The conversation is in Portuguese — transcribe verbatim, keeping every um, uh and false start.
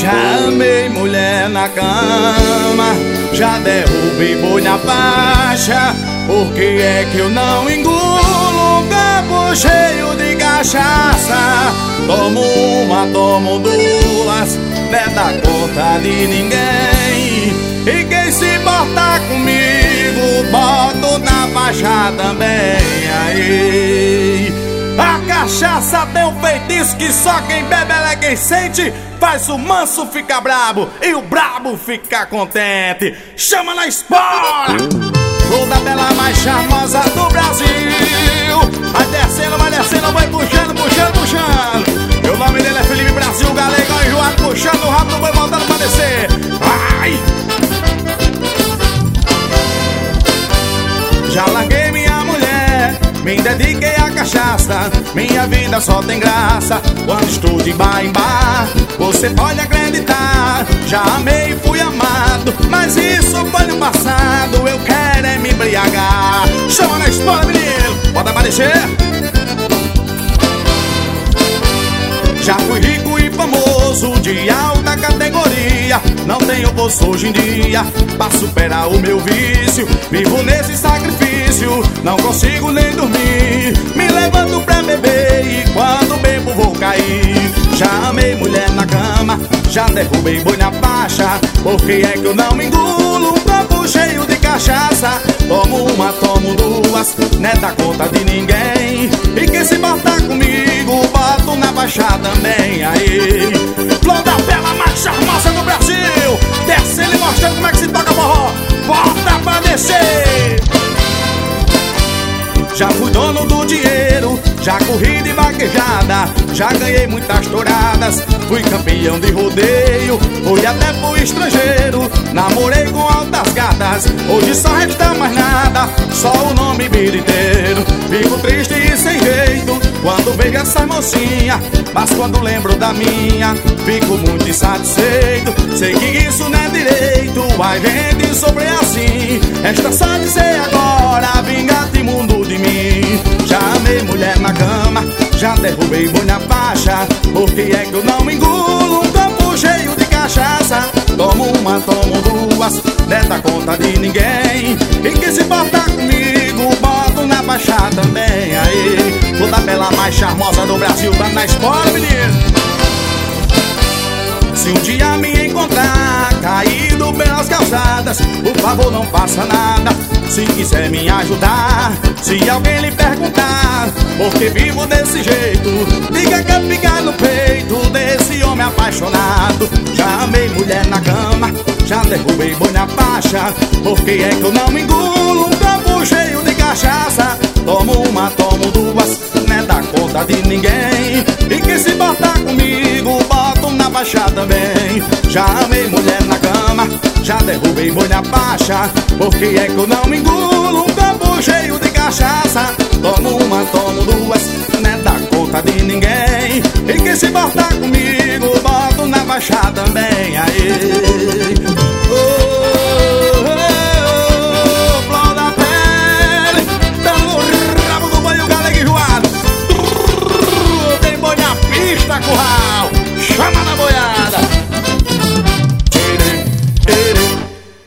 Já amei mulher na cama, já derrubei boi na faixa. Por que é que eu não engulo um copo cheio de cachaça? Tomo uma, tomo duas, não é da conta de ninguém. E quem se botar comigo, boto na faixa também. Aí, a cachaça tem um feitiço que só quem bebe ela é quem sente. Faz o manso ficar brabo e o brabo ficar contente. Chama na espora! Toda bela mais charmosa do Brasil. Vai descendo, vai descendo, vai puxando, puxando, puxando. Meu nome dele é Felipe Brasil, galegão enjoado, puxando o rabo do boi, voltando pra descer. Vai! Já larguei minha mulher, me dediquei à cachaça. Minha vida só tem graça quando estou de bar em bar. Você pode acreditar, já amei e fui amado, mas isso foi no passado, eu quero é me embriagar. Chama na escola, menino, bota pra descer. Já fui rico e famoso, de alta categoria. Não tenho bolso hoje em dia pra superar o meu vício. Vivo nesse sacrifício, não consigo nem dormir. Me levanto pra beber e quando bebo vou cair. Já amei mulher na cama, já derrubei boi na faixa. Por que é que eu não me engulo um copo cheio de cachaça? Tomo uma, tomo duas, não é da conta de ninguém. E quem se botar comigo, boto na faixa também. Aí, flor da bela mais charmosa do Brasil, descendo e mostrando como é que se toca forró. Bota pra descer. Já fui dono do dinheiro, já corri de vaquejada, já ganhei muitas touradas, fui campeão de rodeio, fui até pro estrangeiro, namorei com altas gatas, hoje só resta mais nada, só o nome biriteiro. Fico triste e sem jeito quando vejo essa mocinha, mas quando lembro da minha, fico muito insatisfeito. Sei que isso não é direito, a gente sofre assim, resta só dizer agora, vingate imundo de mim. Já amei mulher na cama, já derrubei boi na faixa. Por que é que eu não me engulo um copo cheio de cachaça? Tomo uma, tomo duas, não é da conta de ninguém. E quem se botar comigo, boto na faixa também. Aí, toda bela mais charmosa do Brasil, tá na escola, menino. Se um dia me encontrar caído pelas calçadas, por favor não faça nada. Se quiser me ajudar, se alguém lhe perguntar por que vivo desse jeito, diga que eu ficar no peito desse homem apaixonado. Já amei mulher na cama, já derrubei boi na faixa. Por que é que eu não me engulo um copo cheio de cachaça? Tomo uma, tomo duas, não é da conta de ninguém. E quem se botar comigo, boto na faixa também. Já amei mulher na cama, já derrubei boi na faixa. Por que é que eu não me engulo